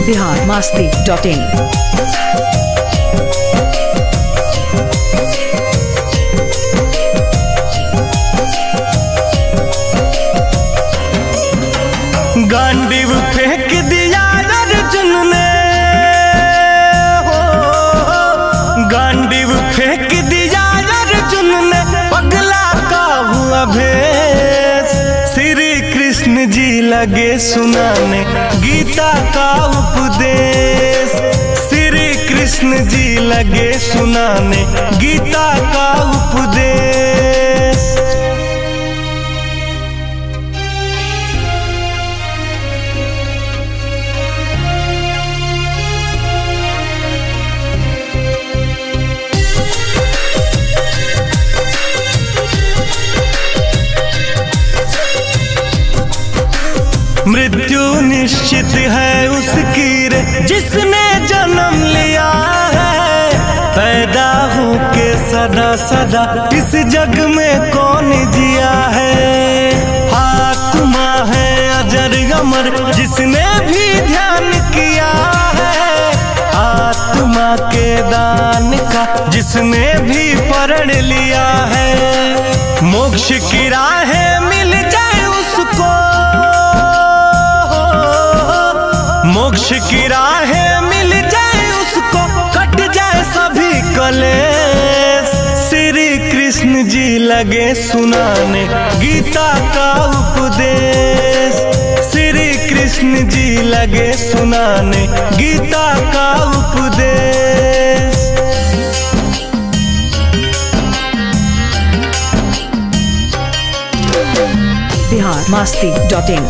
biharmasti.in। Gandiv फेंक दिया अर्जुन ने हो, गांडीव फेंक दिया अर्जुन ने, पगला का हुआ भेष। श्री कृष्ण जी लगे सुनाने गीता का उपदेश। श्री कृष्ण जी लगे सुनाने गीता का उपदेश। मृत्यु निश्चित है उसकी रे जिसने जन्म लिया है। पैदा होके सदा सदा इस जग में कौन जिया है। आत्मा है अजर अमर जिसने भी ध्यान किया है। आत्मा के दान का जिसने भी प्रण लिया है। मोक्ष की राहें मिल जाए उसको, मोक्ष की राहें मिल जाए उसको, कट जाए सभी कलेश। श्री कृष्ण जी लगे सुनाने गीता का उपदेश। श्री कृष्ण जी लगे सुनाने गीता का उपदेश। biharmasti.in।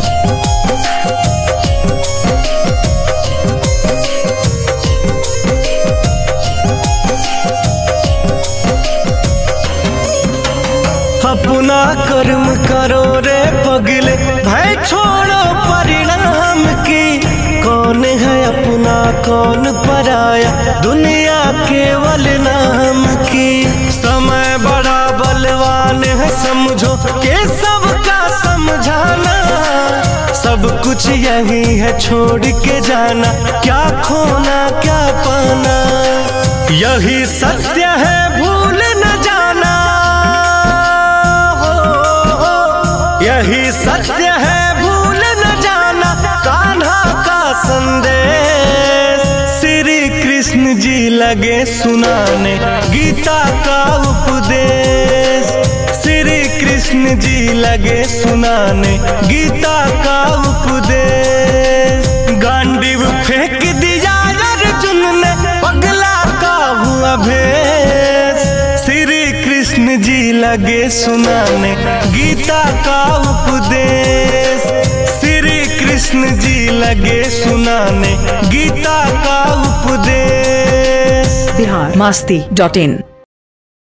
अपना कर्म करो रे पगले, भय छोड़ो परिणाम की। कौन है अपना कौन पराया, दुनिया केवल नाम की। समय बड़ा बलवान है समझो के सबका समझाना। सब कुछ यही है छोड़ के जाना, क्या खोना क्या पाना। यही सत्य है भूल न जाना, यही सत्य है भूल न जाना। कान्हा का संदेश श्री कृष्ण जी लगे सुनाने गीता का उपदेश। श्री कृष्ण जी लगे सुनाने गीता का उपदेश। गांडीव फेंक दिया अर्जुन ने, पगला का हुआ भेष। श्री कृष्ण जी लगे सुनाने गीता का उपदेश। श्री कृष्ण जी लगे सुनाने गीता का उपदेश। biharmasti.in।